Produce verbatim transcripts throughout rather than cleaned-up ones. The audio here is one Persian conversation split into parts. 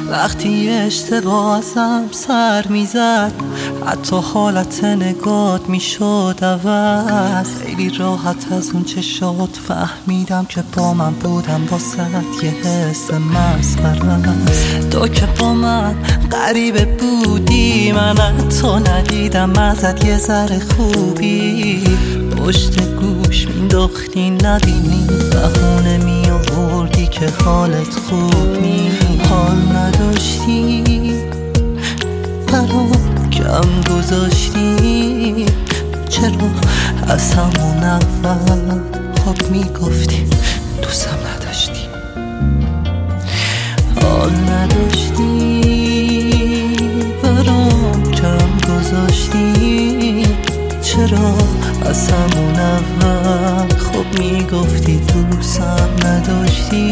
وقتی اشتباه ازم سر میزد، حتی حالت نگات میشد عوض. خیلی راحت از اون چشات فهمیدم که با من بودم واسه یه حس مسخره. تو که با من غریبه بودی، من حتی ندیدم ازت یه ذره خوبی. پشت گوش مینداختی نبینی، بهونه می آوردی که حالت خوب نی. حال نداشتی برام کم گذاشتی، چرا از همون اول خب میگفتی دوستم نداشتی. حال نداشتی برام کم گذاشتی، چرا از همون اول خب میگفتی دوستم نداشتی.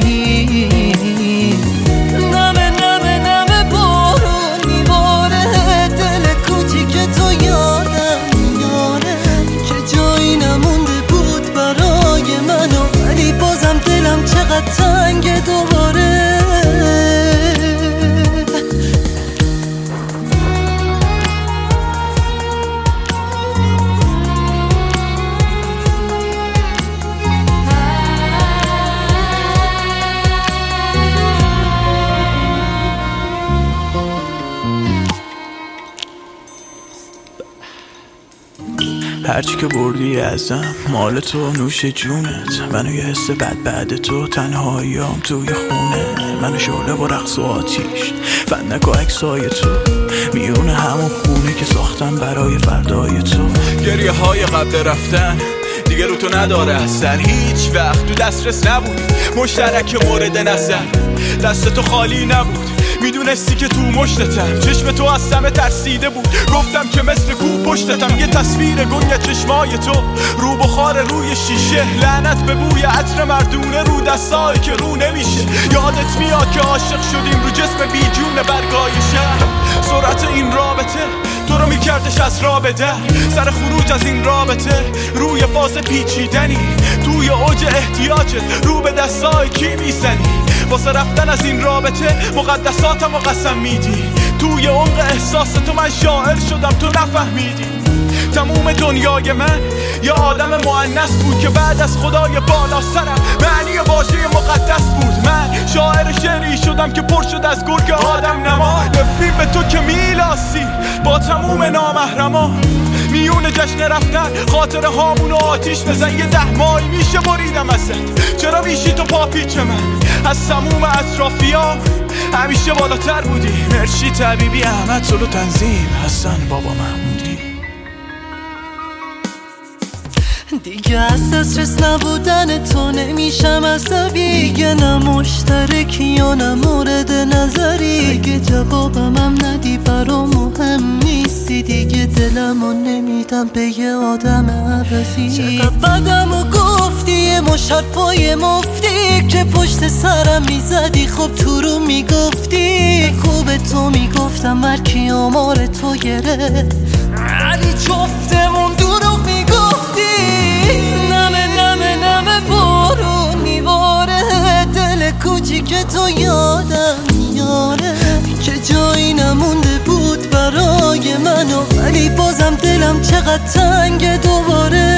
نمه نمه نمه بارون میباره، دل کوچیک تو یادم میاره که جایی نمونده بود برای منو، ولی بازم دلم چقدر تنگ دوباره. هرچی که بردی ازم مال تو، نوش جونت. منو یه حس بد بعد تو، تنهاییام توی خونه. منو شعله و رقص و آتیش، فندک و عکسای تو، میونه همون خونه که ساختم برای فردای تو. گریه های قبل رفتن دیگه رو تو نداره اثر، هیچ وقت تو دسترس نبود مشترک مورد نظر. دست تو خالی نبود، میدونستی که تو مشتتم. چشم تو از سمه ترسیده بود، گفتم که مثل کو پشتتم. یه تصویر گنگ چشمای تو رو بخار روی شیشه، لعنت به بوی عطر مردونه رو دستایی که رو نمیشه. یادت میاد که عاشق شدیم رو جسم بیجون برگای شهر. سرعت این رابطه تو رو میکردش از رابطه، سر خروج از این رابطه روی فاز پیچیدنی، توی اوج احتیاجت رو به دستای کی میزنی. واسه رفتن از این رابطه مقدساتم و قسم میدی، توی عمق احساس تو من شاعر شدم تو نفهمیدی. تموم دنیای من یه آدم مؤنث بود که بعد از خدای بالا سرم معنی واژه مقدس بود. من شاعر شعری شدم که پر شد از گرگ آدم نما. نفرین به تو که میلاسی با تموم نامحرمان، میون جشن رفتن خاطره هامون و آتیش بزن. یه ده ماهی میشه بریدم ازت، چرا میشی تو پاپیچ من از تموم اطرافیام؟ همیشه بالاتر بودی، مرشی طبیبی احمد سلو تنظیم حسن بابا محمودی. دیگه از دسترس نبودن تو نمیشم عصبی، نه مشترکی یا نه مورد نظری. اگه جوابم هم ندی برام مهم نیستی، دیگه دلمو نمیدم به یه آدم عوضی. چقدر بدمو گفتی یه مش حرفای مفتی، که پشت سرم میزدی خب تو رو میگفتی. خوب تو میگفتم مرکی آمار تو گره، علی جفتمون دروغ میگفتی. نمه نمه نمه بارون میباره، دل کوچیک تو یادم میاره که جایی نمونده بود برای منو، ولی بازم دلم چقدر تنگ دوباره.